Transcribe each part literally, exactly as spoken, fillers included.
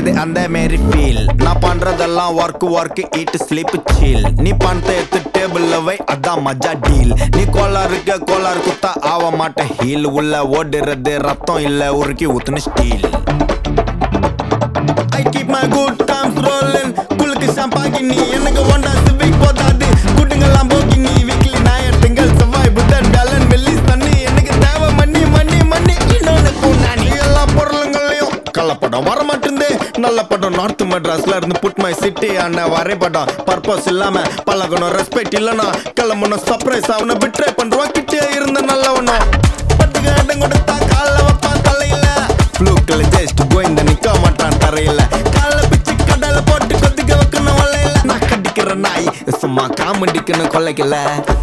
கிடைக்குது அந்த மாரி ஃபீல். நான் பண்றதெல்லாம் work work eat sleep seal. நீ பணத்தை எடுத்து டேபிள்ல வை அதான் மஜா டீல். நீ கோளாருக்கு கோளாறு குத்தா ஆக மாட்டேன் ஹீல். உள்ள ஓடுறது ரத்தம் இல்ல உருக்கி ஊத்துன steel. I keep my good times rolling. குளுக்கு ஷாம்பாகினி எனக்கு ஒண்டா சிவிக் போதாது. குட்டுங்கெல்லாம் போகினி வீக்லி ஞாயிறு திங்கள் செவ்வாய் புதன் வியாழன் வெள்ளி சனி. எனக்கு தேவை மண்ணி மண்ணி மண்ணி இன்னொன்னு கூண்டானி. எல்லா பொருளுங்களையும் கள்ளப்படம் வர மாட்டேங்குது. நல்ல படம் நார்த் மெட்ராஸ்ல இருந்து புட் மை சிட்டி ஆன வரைபடம். பர்பஸ் இல்லாம பழகணும் ரெஸ்பெக்ட் இல்லனா கிளம்பணும் சர்ப்ரைஸ் அவனை பிட்ரே பண்றோம். கிட்டே இருந்த நல்லவனும் பட்டுக்கு இடம் கொடுத்தா கால வைப்பான் தலையில. ஃப்ளூக்ல ஜஸ்ட் கோயிந்த நிக்க மாட்டான் தரையில. கால பிச்சு கடல போட்டு கொதிக்க வைக்கணும் வலையில. நான் கடிக்கிற நாய் சும்மா காமெடிக்குன்னு கொலைக்கல.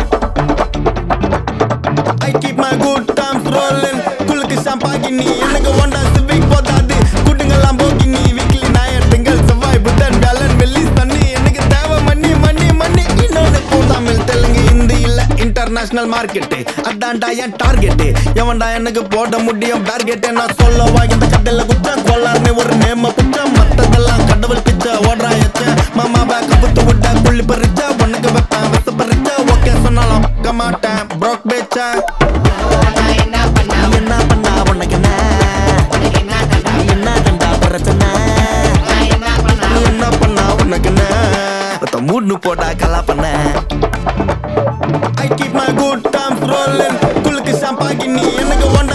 I keep my good times rolling. குளுக்கு ஷாம்பாகினி எனக்கு ஒண்டா சிவிக் போதாது. குட்டுங்கெல்லாம் போகினி வீக்லி ஞாயிறு திங்கள் செவ்வாய் புதன் வியாழன் வெள்ளி சனி. எனக்கு தேவை மண்ணி மண்ணி மண்ணி இன்னொன்னு தமிழ் தெலுங்கு ஹிந்தி இல்ல இன்டர்நேஷனல் மார்க்கெட்டு. அதான்டா என் டார்கெட்டு. எவன்டா எனக்கு போட முடியும் டார்கெட்டு. நான் சொல்லவா இந்த கடையில குச்சம் கொள்ளாருன்னு ஒரு நேம குச்சம். மத்ததெல்லாம் கடவுள் பிச்சை ஓடுறா எச்ச. மாமா பேக்க புத்து விட்ட புள்ளி பறிச்ச. உனக்கு வைப்பேன் விச பறிச்ச. ஓகே சொன்னாலும் மாட்டேன் ப்ரோக் பேச்ச. என்ன பண்ணா உனக்கு என்ன என்ன தண்டா பிரச்சனை. என்ன பண்ணா உனக்கு என்ன மூணு போட்டா கலா பண்ண. I keep my good times rolling. குளுக்கு ஷாம்பாகினி எனக்கு ஒண்டா